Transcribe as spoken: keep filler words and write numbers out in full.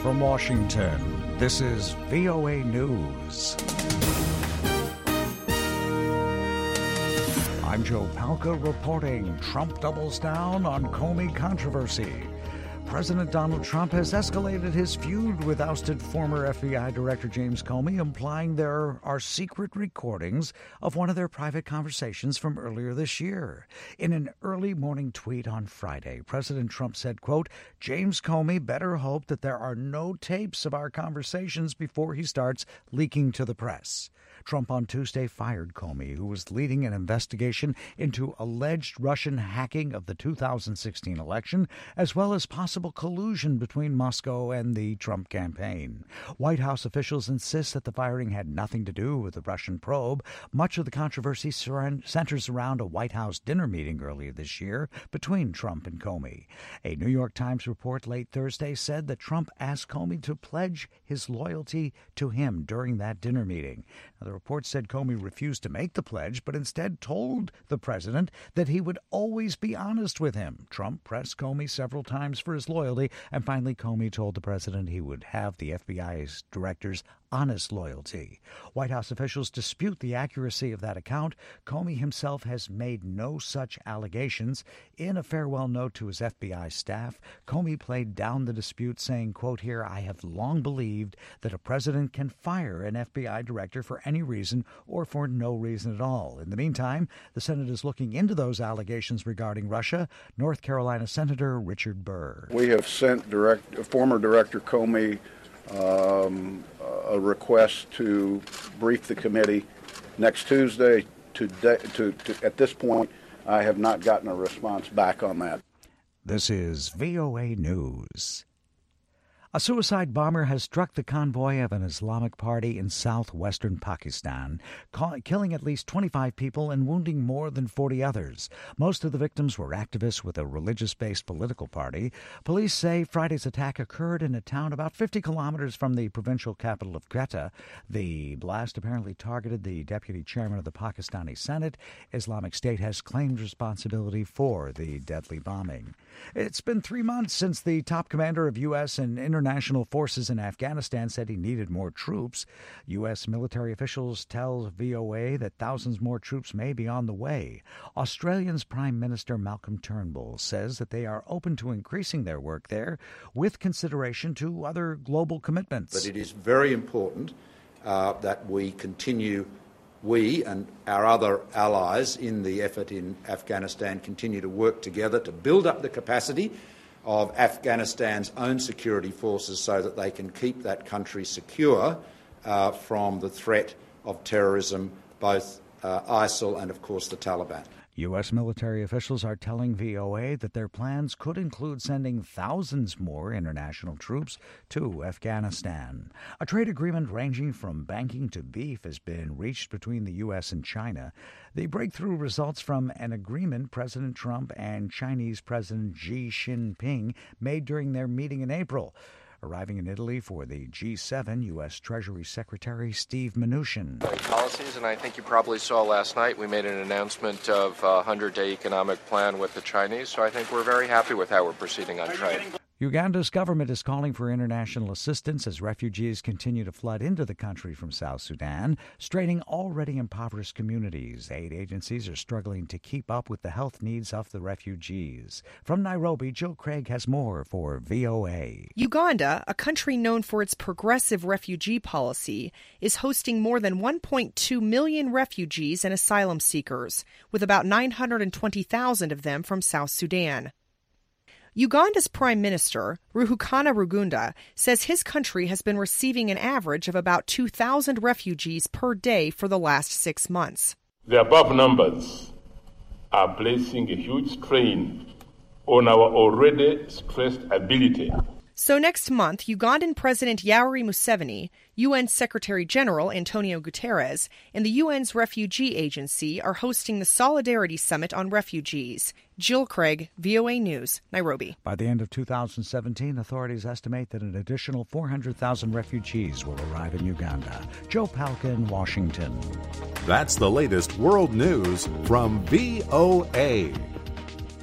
from Washington, this is V O A News. I'm Joe Palca reporting Trump doubles down on Comey controversy. President Donald Trump has escalated his feud with ousted former F B I Director James Comey, implying there are secret recordings of one of their private conversations from earlier this year. In an early morning tweet on Friday, President Trump said, quote, James Comey better hope that there are no tapes of our conversations before he starts leaking to the press. Trump on Tuesday fired Comey, who was leading an investigation into alleged Russian hacking of the two thousand sixteen election, as well as possible collusion between Moscow and the Trump campaign. White House officials insist that the firing had nothing to do with the Russian probe. Much of the controversy centers around a White House dinner meeting earlier this year between Trump and Comey. A New York Times report late Thursday said that Trump asked Comey to pledge his loyalty to him during that dinner meeting. Now, the report said Comey refused to make the pledge, but instead told the president that he would always be honest with him. Trump pressed Comey several times for his loyalty, and finally Comey told the president he would have the F B I's director's honest loyalty. White House officials dispute the accuracy of that account. Comey himself has made no such allegations. In a farewell note to his F B I staff, Comey played down the dispute, saying, quote here, I have long believed that a president can fire an F B I director for any reason or for no reason at all. In the meantime, the Senate is looking into those allegations regarding Russia. North Carolina Senator Richard Burr. We have sent direct, former Director Comey um, a request to brief the committee next Tuesday. To, to, to, at this point, I have not gotten a response back on that. This is V O A News. A suicide bomber has struck the convoy of an Islamic party in southwestern Pakistan, killing at least twenty-five people and wounding more than forty others. Most of the victims were activists with a religious-based political party. Police say Friday's attack occurred in a town about fifty kilometers from the provincial capital of Quetta. The blast apparently targeted the deputy chairman of the Pakistani Senate. Islamic State has claimed responsibility for the deadly bombing. It's been three months since the top commander of U S and international International forces in Afghanistan said he needed more troops. U S military officials tell V O A that thousands more troops may be on the way. Australia's Prime Minister Malcolm Turnbull says that they are open to increasing their work there with consideration to other global commitments. But it is very important uh, that we continue, we and our other allies in the effort in Afghanistan continue to work together to build up the capacity of Afghanistan's own security forces so that they can keep that country secure uh, from the threat of terrorism, both uh, ISIL and, of course, the Taliban. U S military officials are telling V O A that their plans could include sending thousands more international troops to Afghanistan. A trade agreement ranging from banking to beef has been reached between the U S and China. The breakthrough results from an agreement President Trump and Chinese President Xi Jinping made during their meeting in April. Arriving in Italy for the G seven, U S Treasury Secretary Steve Mnuchin. Policies, and I think you probably saw last night we made an announcement of a hundred-day economic plan with the Chinese, so I think we're very happy with how we're proceeding on trade. Uganda's government is calling for international assistance as refugees continue to flood into the country from South Sudan, straining already impoverished communities. Aid agencies are struggling to keep up with the health needs of the refugees. From Nairobi, Jill Craig has more for V O A. Uganda, a country known for its progressive refugee policy, is hosting more than one point two million refugees and asylum seekers, with about nine hundred twenty thousand of them from South Sudan. Uganda's Prime Minister, Ruhakana Rugunda, says his country has been receiving an average of about two thousand refugees per day for the last six months. The above numbers are placing a huge strain on our already stressed ability. So next month, Ugandan President Yoweri Museveni, U N Secretary General Antonio Guterres, and the U N's Refugee Agency are hosting the Solidarity Summit on Refugees. Jill Craig, V O A News, Nairobi. By the end of two thousand seventeen, authorities estimate that an additional four hundred thousand refugees will arrive in Uganda. Joe Palca in Washington. That's the latest world news from V O A.